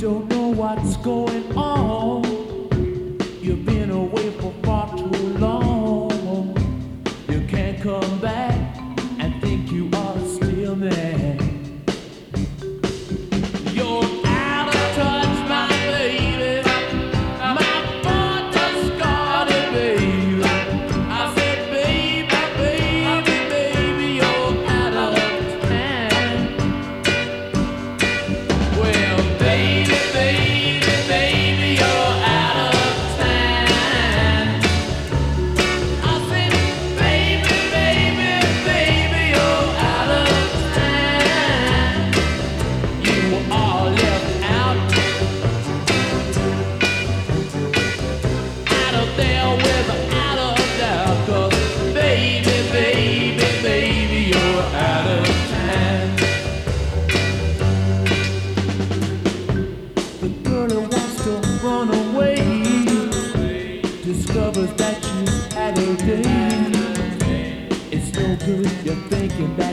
don't know what's going on. You've been away for far too long. You can't come back and think you are still there. You're out of touch, my baby. My boy just got it, baby. I said, baby, baby, baby, you're out of time. Well, baby, baby, baby, you're out of time. I said, baby, baby, baby, you're out of time. You are left out of there without a doubt. 'Cause baby, baby, baby, you're out of time. The girl who wants to run away discovers that you had a day. It's no good, you're thinking that